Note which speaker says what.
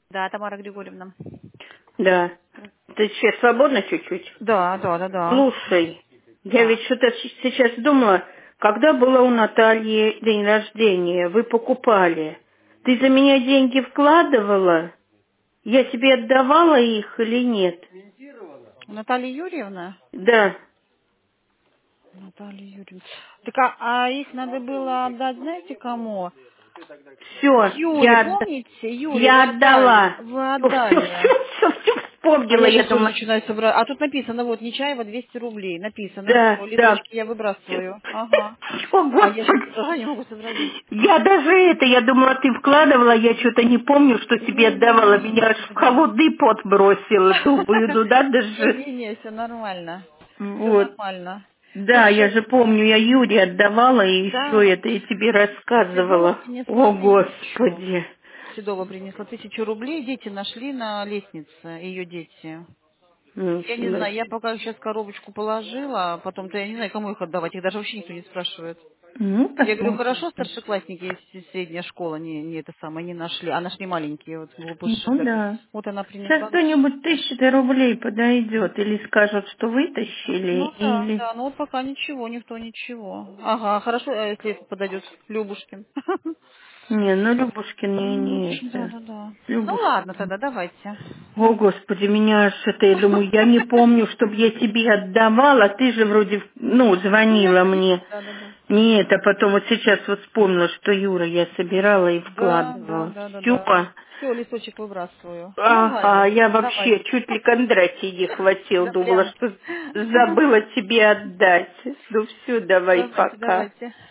Speaker 1: Да, Тамара Григорьевна.
Speaker 2: Да. Ты сейчас свободна чуть-чуть?
Speaker 1: Да.
Speaker 2: Слушай, я
Speaker 1: Да.
Speaker 2: ведь что-то сейчас думала, когда было у Натальи день рождения, вы покупали, ты за меня деньги вкладывала? Я тебе отдавала их или нет?
Speaker 1: Наталья Юрьевна?
Speaker 2: Да.
Speaker 1: Наталья Юрьевна. Так, их надо было отдать, знаете, кому?
Speaker 2: Все,
Speaker 1: Юре, помните? Юре, вы
Speaker 2: я
Speaker 1: отдали.
Speaker 2: отдала.
Speaker 1: Вы
Speaker 2: Все
Speaker 1: отдали. А
Speaker 2: вспомнила,
Speaker 1: я
Speaker 2: я
Speaker 1: сейчас тоже
Speaker 2: думала.
Speaker 1: начинаю собирать. А тут написано, вот, Нечаева 200 рублей. Написано.
Speaker 2: Да,
Speaker 1: Все,
Speaker 2: да.
Speaker 1: листочки я
Speaker 2: Всё,
Speaker 1: выбрасываю. Ага. А я сейчас
Speaker 2: Господи.
Speaker 1: ага, не могу сообразить.
Speaker 2: Я даже я думала, ты вкладывала, я что-то не помню, что тебе отдавала. Меня аж в
Speaker 1: Не-не-не.
Speaker 2: холодный пот бросила. Думаю, ну надо же.
Speaker 1: Не-не-не, все нормально. Все
Speaker 2: Вот.
Speaker 1: нормально.
Speaker 2: Да, я
Speaker 1: Хорошо.
Speaker 2: же помню, я Юре отдавала, и все
Speaker 1: Да,
Speaker 2: это я тебе
Speaker 1: Седова
Speaker 2: рассказывала.
Speaker 1: принесла
Speaker 2: О,
Speaker 1: 1000.
Speaker 2: Господи.
Speaker 1: Седова принесла 1000 рублей. Дети нашли на лестнице, ее дети. Я не
Speaker 2: Нифига
Speaker 1: знаю, я
Speaker 2: себе.
Speaker 1: пока сейчас коробочку положила, а потом-то я не знаю, кому их отдавать. Их даже вообще никто не спрашивает.
Speaker 2: Ну,
Speaker 1: Я говорю,
Speaker 2: посмотрим.
Speaker 1: хорошо, старшеклассники, если средняя школа не это самое, не нашли, а нашли маленькие, вот глупыши.
Speaker 2: Ну да.
Speaker 1: Вот она
Speaker 2: Сейчас
Speaker 1: принесла.
Speaker 2: кто-нибудь 1000 рублей подойдет или скажут, что вытащили,
Speaker 1: Ну да,
Speaker 2: или...
Speaker 1: да, ну вот пока ничего, никто ничего. Ага, хорошо, если подойдет Любушкин.
Speaker 2: Не, ну Любушкин не
Speaker 1: Да,
Speaker 2: это.
Speaker 1: да, да. Ну ладно,
Speaker 2: Любушкин.
Speaker 1: тогда давайте.
Speaker 2: О, Господи, меня аж это, я думаю, я не помню, чтобы я тебе отдавала, ты же вроде, ну,
Speaker 1: Ну я
Speaker 2: звонила
Speaker 1: напишу,
Speaker 2: мне.
Speaker 1: да, да, да.
Speaker 2: Не это, потом вот сейчас вот вспомнила, что Юра я собирала и
Speaker 1: Да, да,
Speaker 2: вкладывала.
Speaker 1: да, да,
Speaker 2: Все.
Speaker 1: да. Все, листочек выбрасываю. Ну,
Speaker 2: Ага,
Speaker 1: ладно,
Speaker 2: я вообще
Speaker 1: давайте.
Speaker 2: чуть ли Кондратий не хватил,
Speaker 1: Да
Speaker 2: думала,
Speaker 1: прям.
Speaker 2: что забыла тебе отдать. Ну все, давай,
Speaker 1: Давайте,
Speaker 2: пока.
Speaker 1: давайте.